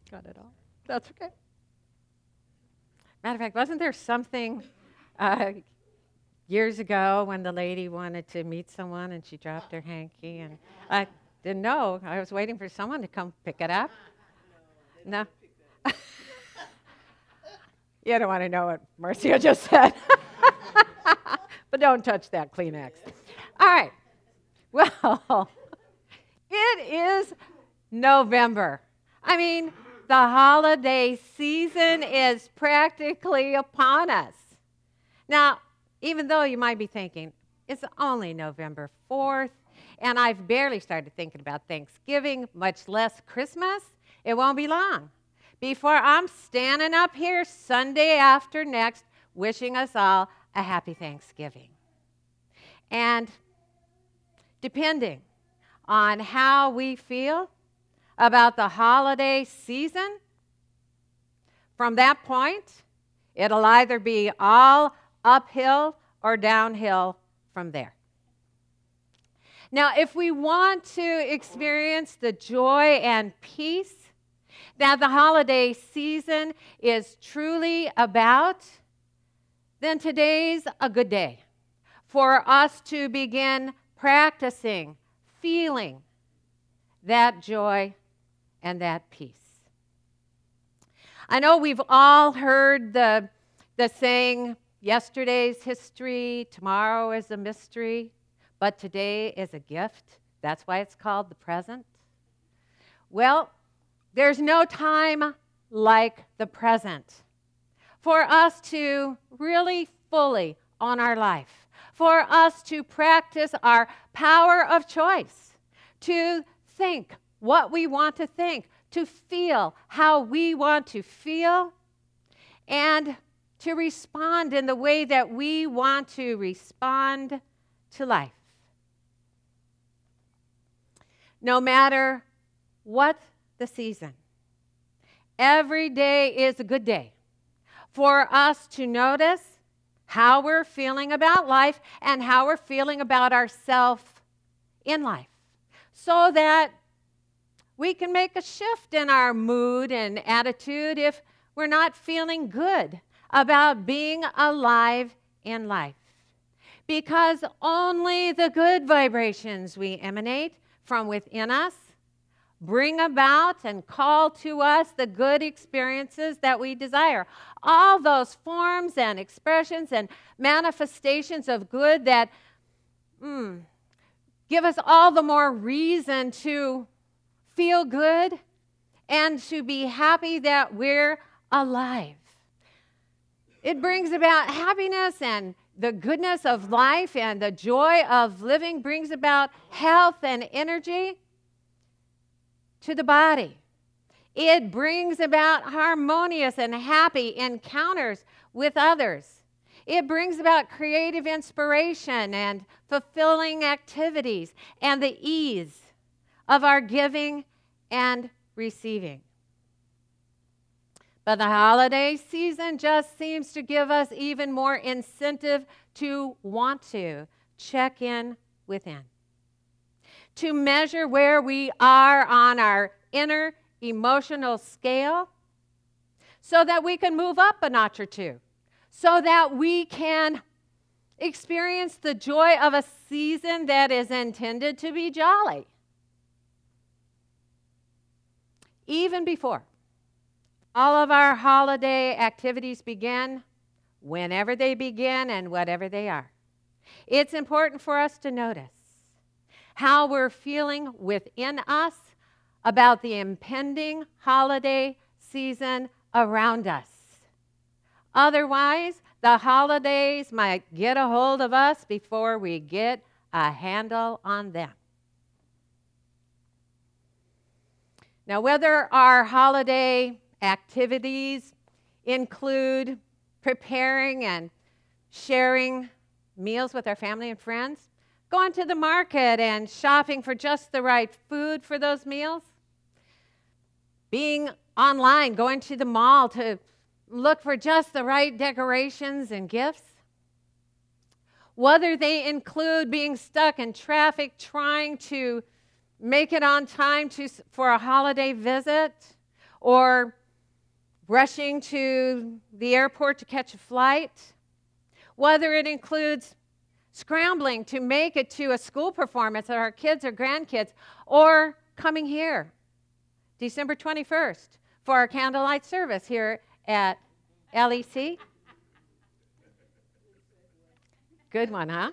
Got it all. That's okay. Matter of fact, wasn't there something uh, years ago when the lady wanted to meet someone and she dropped her hanky and I didn't know. I was waiting for someone to come pick it up. No. You don't want to know what Marcia just said. But don't touch that Kleenex. All right. Well, it is November. I mean, the holiday season is practically upon us. Now, even though you might be thinking, it's only November 4th, and I've barely started thinking about Thanksgiving, much less Christmas, it won't be long before I'm standing up here Sunday after next wishing us all a happy Thanksgiving. And depending on how we feel about the holiday season, from that point, it'll either be all uphill or downhill from there. Now, if we want to experience the joy and peace that the holiday season is truly about, then today's a good day for us to begin practicing, feeling that joy and that peace. I know we've all heard the saying, yesterday's history, tomorrow is a mystery, but today is a gift. That's why it's called the present. Well, there's no time like the present for us to really fully own our life, for us to practice our power of choice, to think what we want to think, to feel how we want to feel, and to respond in the way that we want to respond to life. No matter what the season, every day is a good day for us to notice how we're feeling about life and how we're feeling about ourselves in life, so that we can make a shift in our mood and attitude if we're not feeling good about being alive in life. Because only the good vibrations we emanate from within us bring about and call to us the good experiences that we desire. All those forms and expressions and manifestations of good that give us all the more reason to feel good and to be happy that we're alive. It brings about happiness, and the goodness of life and the joy of living brings about health and energy to the body. It brings about harmonious and happy encounters with others. It brings about creative inspiration and fulfilling activities and the ease of our giving and receiving. But the holiday season just seems to give us even more incentive to want to check in within, to measure where we are on our inner emotional scale so that we can move up a notch or two, so that we can experience the joy of a season that is intended to be jolly. Even before all of our holiday activities begin, whenever they begin and whatever they are, it's important for us to notice how we're feeling within us about the impending holiday season around us. Otherwise, the holidays might get a hold of us before we get a handle on them. Now, whether our holiday activities include preparing and sharing meals with our family and friends, going to the market and shopping for just the right food for those meals, being online, going to the mall to look for just the right decorations and gifts, whether they include being stuck in traffic trying to make it on time for a holiday visit, or rushing to the airport to catch a flight, whether it includes scrambling to make it to a school performance of our kids or grandkids, or coming here December 21st for our candlelight service here at LEC. Good one, huh?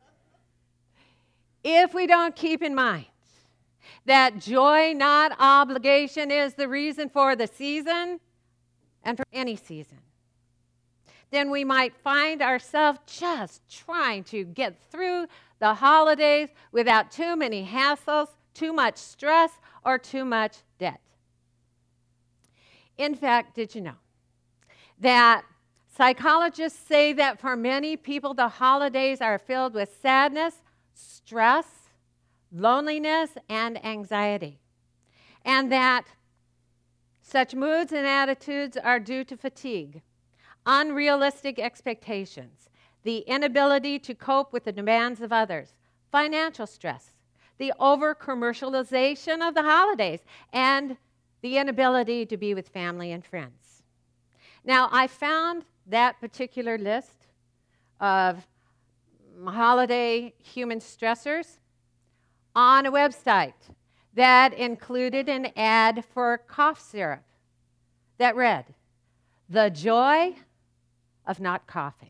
If we don't keep in mind that joy, not obligation, is the reason for the season and for any season, then we might find ourselves just trying to get through the holidays without too many hassles, too much stress, or too much debt. In fact, did you know that psychologists say that for many people, the holidays are filled with sadness, stress, loneliness, and anxiety, and that such moods and attitudes are due to fatigue, unrealistic expectations, the inability to cope with the demands of others, financial stress, the over-commercialization of the holidays, and the inability to be with family and friends. Now, I found that particular list of holiday human stressors on a website that included an ad for cough syrup that read, "The joy of not coughing."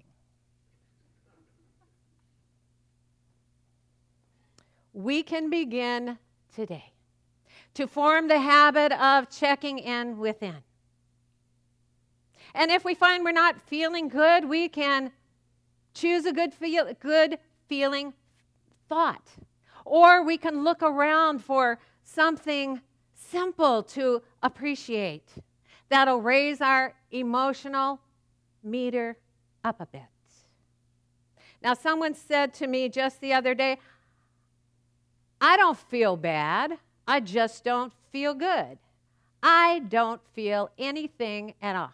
We can begin today to form the habit of checking in within. And if we find we're not feeling good, we can choose a good feeling thought. Or we can look around for something simple to appreciate that'll raise our emotional meter up a bit. Now, someone said to me just the other day, "I don't feel bad. I just don't feel good. I don't feel anything at all."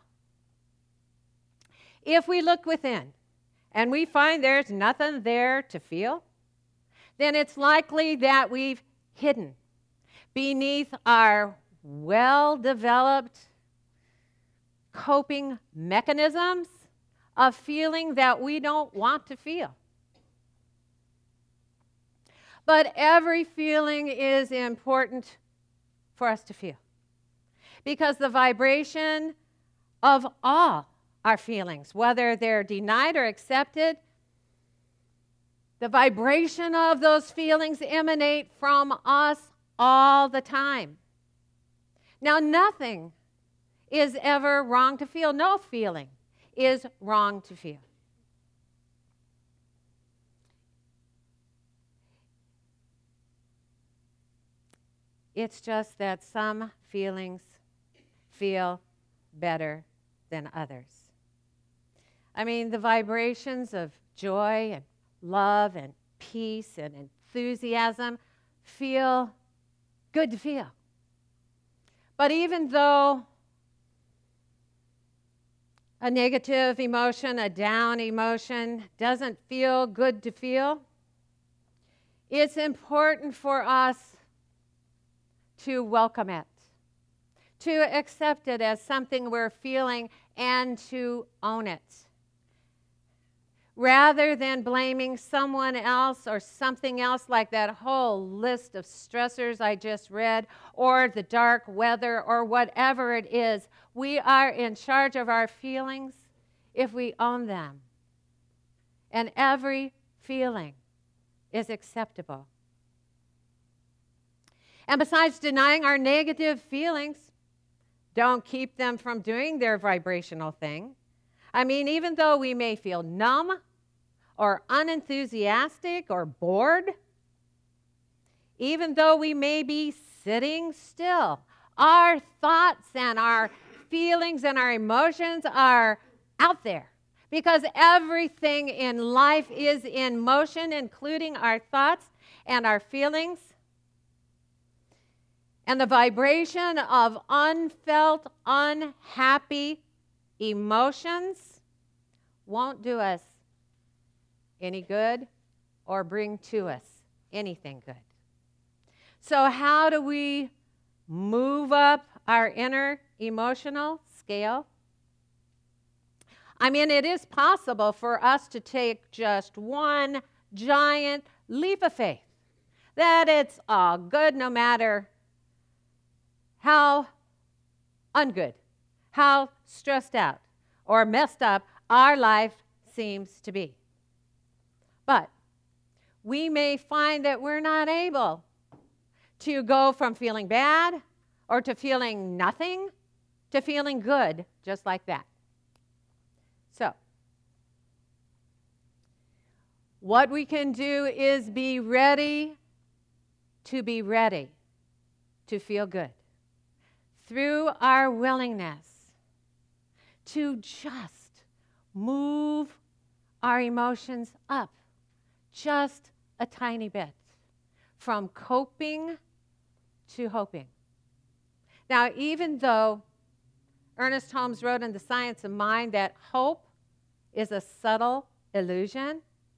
If we look within and we find there's nothing there to feel, then it's likely that we've hidden beneath our well-developed coping mechanisms of feeling that we don't want to feel. But every feeling is important for us to feel, because the vibration of all our feelings, whether they're denied or accepted, the vibration of those feelings emanate from us all the time. Now, nothing is ever wrong to feel. No feeling is wrong to feel. It's just that some feelings feel better than others. I mean, the vibrations of joy and love and peace and enthusiasm feel good to feel. But even though a negative emotion, a down emotion, doesn't feel good to feel, it's important for us to welcome it, to accept it as something we're feeling, and to own it, rather than blaming someone else or something else, like that whole list of stressors I just read, or the dark weather, or whatever it is. We are in charge of our feelings if we own them. And every feeling is acceptable. And besides denying our negative feelings, don't keep them from doing their vibrational thing. I mean, even though we may feel numb or unenthusiastic or bored, even though we may be sitting still, our thoughts and our feelings and our emotions are out there, because everything in life is in motion, including our thoughts and our feelings. And the vibration of unfelt, unhappy emotions won't do us any good or bring to us anything good. So how do we move up our inner emotional scale. I mean, it is possible for us to take just one giant leap of faith, that it's all good no matter how ungood, how stressed out or messed up our life seems to be. But we may find that we're not able to go from feeling bad or to feeling nothing to feeling good just like that. So, what we can do is be ready to feel good through our willingness to just move our emotions up just a tiny bit from coping to hoping. Now, even though Ernest Holmes wrote in The Science of Mind that hope is a subtle illusion,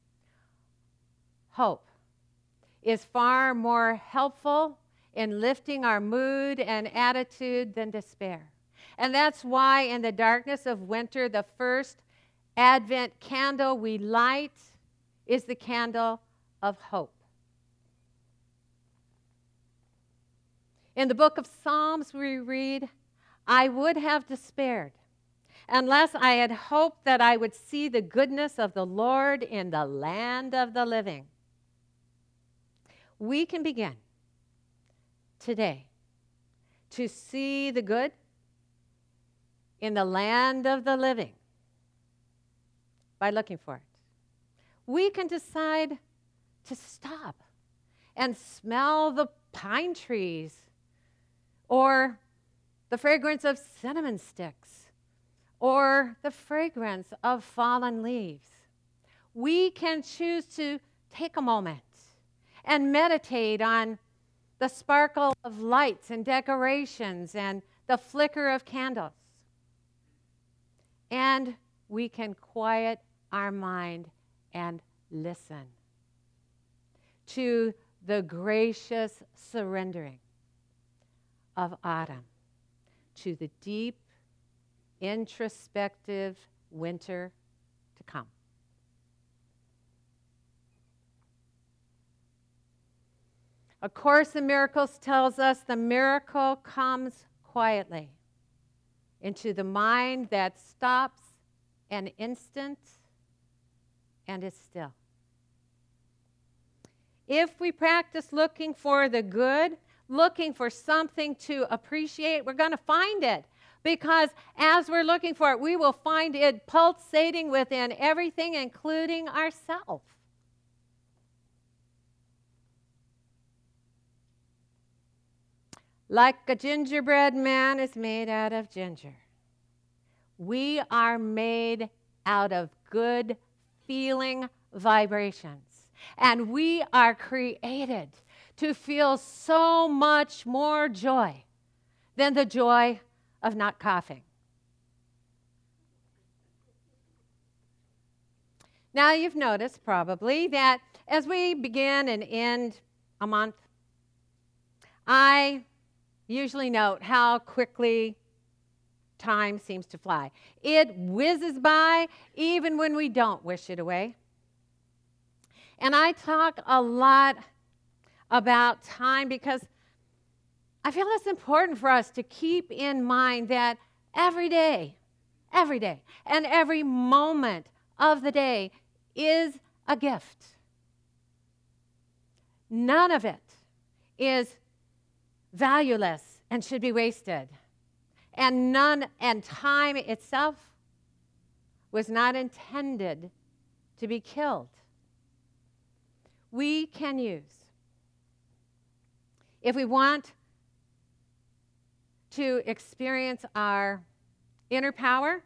hope is far more helpful in lifting our mood and attitude than despair. And that's why in the darkness of winter, the first Advent candle we light is the candle of hope. In the book of Psalms, we read, "I would have despaired unless I had hoped that I would see the goodness of the Lord in the land of the living." We can begin today to see the good in the land of the living by looking for it. We can decide to stop and smell the pine trees or the fragrance of cinnamon sticks or the fragrance of fallen leaves. We can choose to take a moment and meditate on the sparkle of lights and decorations and the flicker of candles. And we can quiet our mind and listen to the gracious surrendering of autumn to the deep, introspective winter to come. A Course in Miracles tells us the miracle comes quietly into the mind that stops an instant and is still. If we practice looking for the good, looking for something to appreciate, we're going to find it. Because as we're looking for it, we will find it pulsating within everything, including ourselves. Like a gingerbread man is made out of ginger, we are made out of good feeling vibrations. And we are created to feel so much more joy than the joy of not coughing. Now, you've noticed probably that as we begin and end a month, I usually note how quickly time seems to fly. It whizzes by even when we don't wish it away. And I talk a lot about time because I feel it's important for us to keep in mind that every day, and every moment of the day is a gift. None of it is valueless and should be wasted. And time itself was not intended to be killed. We can use, if we want to experience our inner power,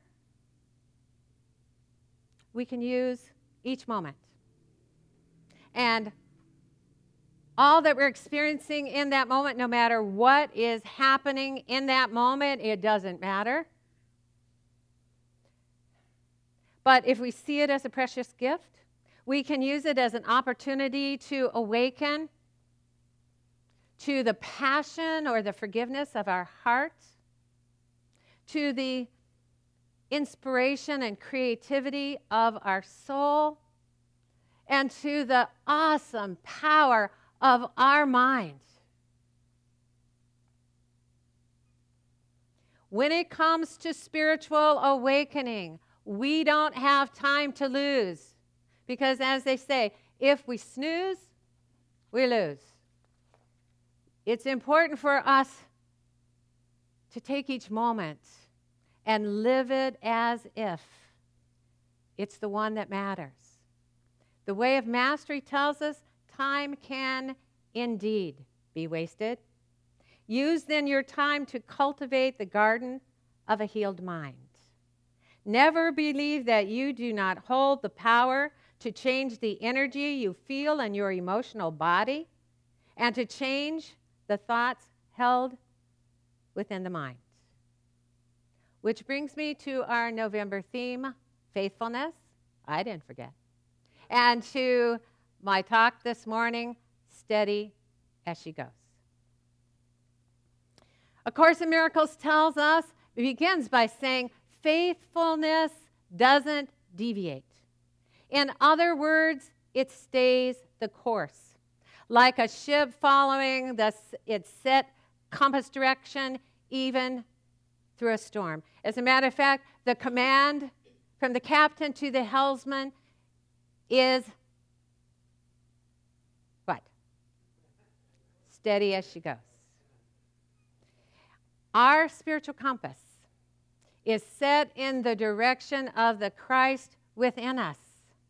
we can use each moment. And all that we're experiencing in that moment, no matter what is happening in that moment, it doesn't matter. But if we see it as a precious gift, we can use it as an opportunity to awaken to the passion or the forgiveness of our heart, to the inspiration and creativity of our soul, and to the awesome power of our mind. When it comes to spiritual awakening, we don't have time to lose. Because as they say, if we snooze, we lose. It's important for us to take each moment and live it as if it's the one that matters. The Way of Mastery tells us time can indeed be wasted. Use then your time to cultivate the garden of a healed mind. Never believe that you do not hold the power to change the energy you feel in your emotional body and to change the thoughts held within the mind. Which brings me to our November theme, faithfulness. I didn't forget. And to my talk this morning, steady as she goes. A Course in Miracles tells us, it begins by saying, faithfulness doesn't deviate. In other words, it stays the course. Like a ship following its set compass direction, even through a storm. As a matter of fact, the command from the captain to the helmsman is what? Steady as she goes. Our spiritual compass is set in the direction of the Christ within us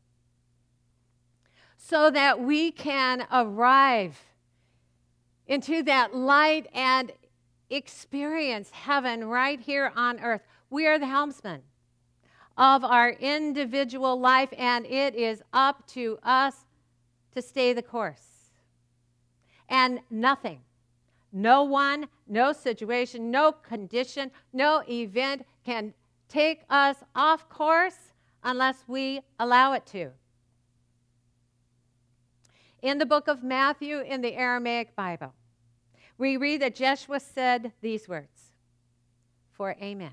so that we can arrive into that light and experience heaven right here on earth. We are the helmsmen of our individual life, and it is up to us to stay the course. And nothing, no one, no situation, no condition, no event can take us off course unless we allow it to. In the book of Matthew in the Aramaic Bible, we read that Joshua said these words, "For amen,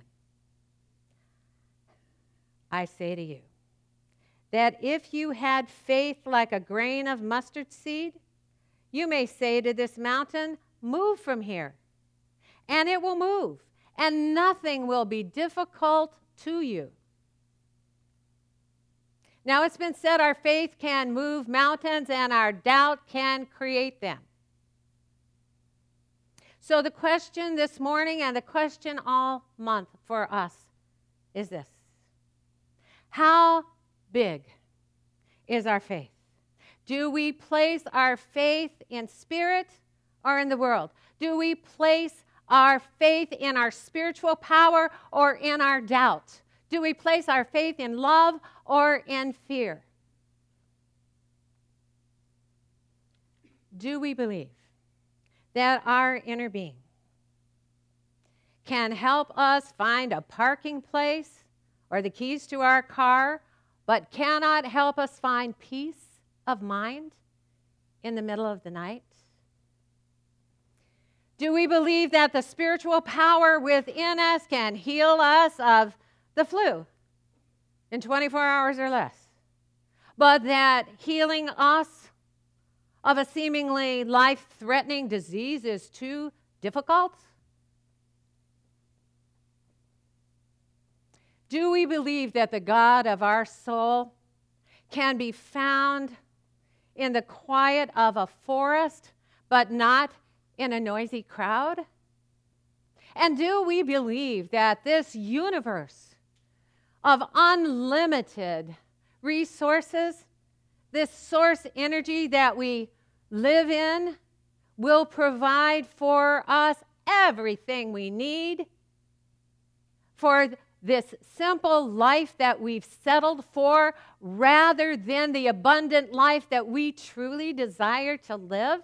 I say to you, that if you had faith like a grain of mustard seed, you may say to this mountain, move from here, and it will move, and nothing will be difficult to you." Now, it's been said our faith can move mountains and our doubt can create them. So the question this morning and the question all month for us is this: how big is our faith? Do we place our faith in spirit or in the world? Do we place our faith in our spiritual power or in our doubt? Do we place our faith in love or in fear? Do we believe that our inner being can help us find a parking place or the keys to our car, but cannot help us find peace of mind in the middle of the night? Do we believe that the spiritual power within us can heal us of the flu in 24 hours or less, but that healing us of a seemingly life-threatening disease is too difficult? Do we believe that the God of our soul can be found in the quiet of a forest, but not in a noisy crowd? And do we believe that this universe of unlimited resources, this source energy that we live in, will provide for us everything we need for this simple life that we've settled for, rather than the abundant life that we truly desire to live?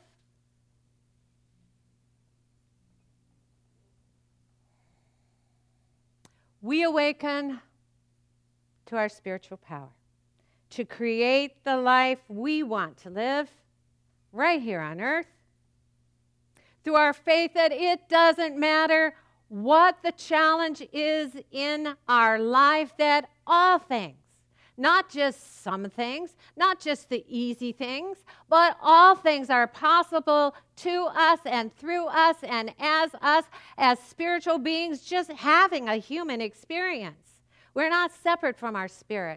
We awaken to our spiritual power to create the life we want to live right here on earth. through our faith that it doesn't matter what the challenge is in our life, that all things, not just some things, not just the easy things, but all things are possible to us and through us and us as spiritual beings just having a human experience. We're not separate from our spirit.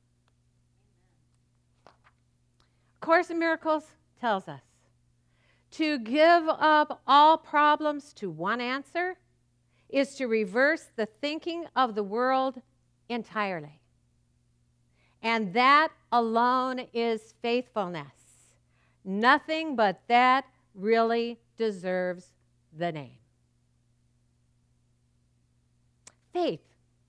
Course in Miracles tells us to give up all problems to one answer is to reverse the thinking of the world entirely. And that alone is faithfulness. Nothing but that really deserves the name. Faith,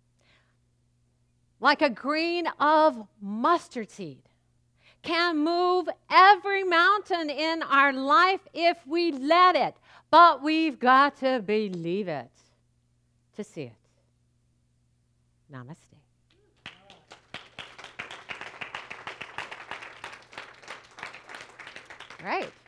like a grain of mustard seed, can move every mountain in our life if we let it. But we've got to believe it to see it. Namaste. Right.